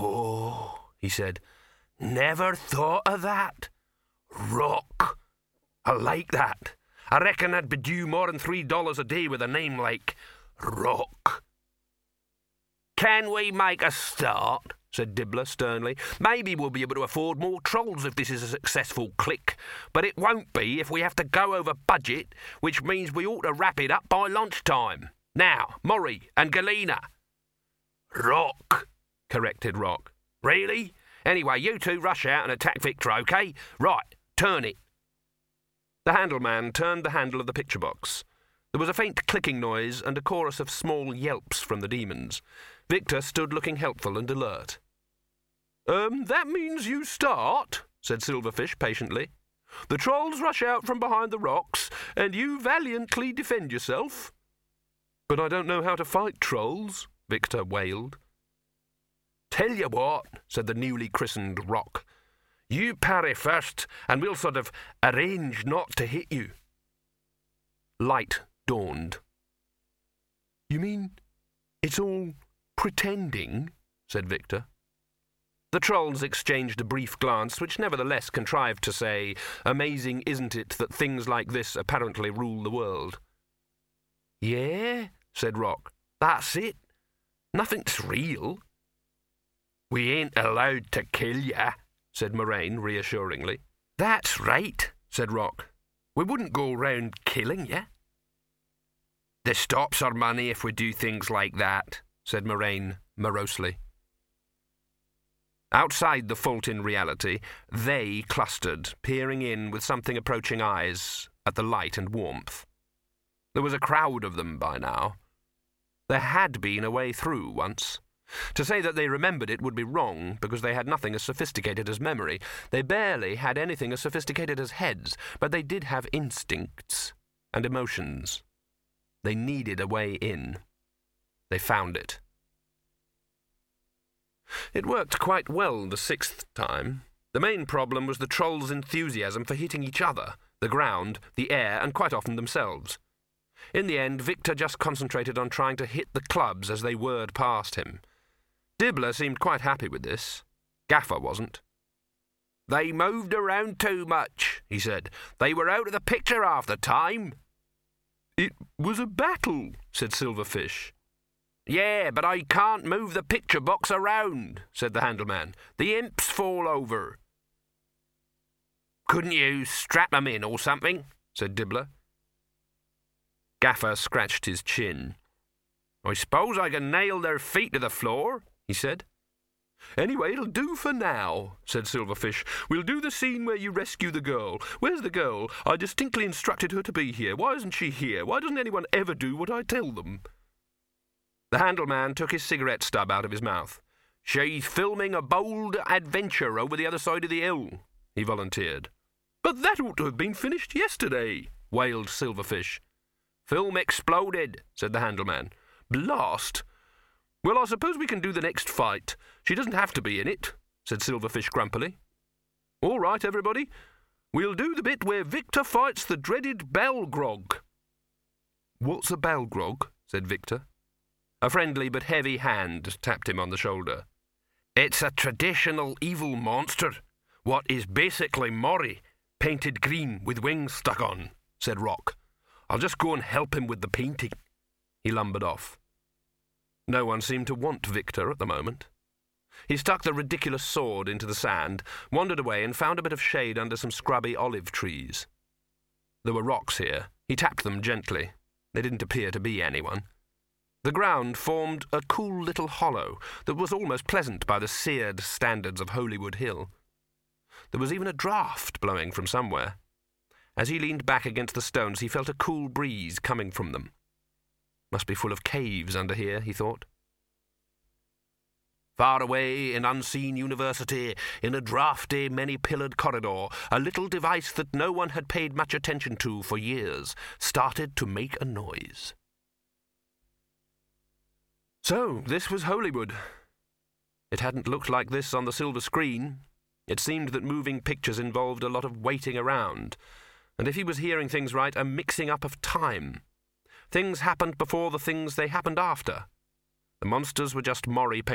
"Oh," he said, "never thought of that. Rock. I like that. I reckon I'd be due more than $3 a day with a name like Rock." "Can we make a start?" said Dibbler sternly. "Maybe we'll be able to afford more trolls if this is a successful click, but it won't be if we have to go over budget, which means we ought to wrap it up by lunchtime. Now, Murray and Galena." "Rock," corrected Rock. "Really? Anyway, you two rush out and attack Victor, okay? Right, turn it." The handle man turned the handle of the picture box. There was a faint clicking noise and a chorus of small yelps from the demons. Victor stood looking helpful and alert. That means you start," said Silverfish patiently. "The trolls rush out from behind the rocks, and you valiantly defend yourself." "But I don't know how to fight trolls," Victor wailed. "Tell you what," said the newly christened Rock. "You parry first, and we'll sort of arrange not to hit you." Light dawned. "You mean it's all pretending?" said Victor. The trolls exchanged a brief glance, which nevertheless contrived to say, "Amazing, isn't it, that things like this apparently rule the world?" "Yeah," said Rock. "That's it. Nothing's real." "We ain't allowed to kill ya," said Moraine reassuringly. "That's right," said Rock. "We wouldn't go round killing ya." "This stops our money if we do things like that," said Moraine morosely. Outside the Fulton reality, they clustered, peering in with something approaching eyes at the light and warmth. There was a crowd of them by now. There had been a way through once. To say that they remembered it would be wrong, because they had nothing as sophisticated as memory. They barely had anything as sophisticated as heads, but they did have instincts and emotions. They needed a way in. They found it. It worked quite well the 6th time. The main problem was the trolls' enthusiasm for hitting each other, the ground, the air, and quite often themselves. In the end, Victor just concentrated on trying to hit the clubs as they whirred past him. Dibbler seemed quite happy with this. Gaffer wasn't. "They moved around too much," he said. "They were out of the picture half the time." "It was a battle," said Silverfish. "Yeah, but I can't move the picture box around," said the handleman. "The imps fall over." "Couldn't you strap them in or something?" said Dibbler. Gaffer scratched his chin. "I suppose I can nail their feet to the floor," he said. "Anyway, it'll do for now," said Silverfish. "We'll do the scene where you rescue the girl. Where's the girl? I distinctly instructed her to be here. Why isn't she here? Why doesn't anyone ever do what I tell them?" The handleman took his cigarette stub out of his mouth. "She's filming a bold adventure over the other side of the hill," he volunteered. "But that ought to have been finished yesterday," wailed Silverfish. "Film exploded," said the handleman. "Blast! Well, I suppose we can do the next fight. She doesn't have to be in it," said Silverfish grumpily. "All right, everybody. We'll do the bit where Victor fights the dreaded Balgrog." "What's a Balgrog?" said Victor. A friendly but heavy hand tapped him on the shoulder. "It's a traditional evil monster, what is basically Murray, painted green with wings stuck on," said Rock. "I'll just go and help him with the painting." He lumbered off. No one seemed to want Victor at the moment. He stuck the ridiculous sword into the sand, wandered away and found a bit of shade under some scrubby olive trees. There were rocks here. He tapped them gently. There didn't appear to be anyone. The ground formed a cool little hollow that was almost pleasant by the seared standards of Holywood Hill. There was even a draught blowing from somewhere. As he leaned back against the stones, he felt a cool breeze coming from them. Must be full of caves under here, he thought. Far away in unseen university, in a draughty, many-pillared corridor, a little device that no one had paid much attention to for years started to make a noise. So, this was Holywood. It hadn't looked like this on the silver screen. It seemed that moving pictures involved a lot of waiting around, and if he was hearing things right, a mixing up of time. Things happened before the things they happened after. The monsters were just Maury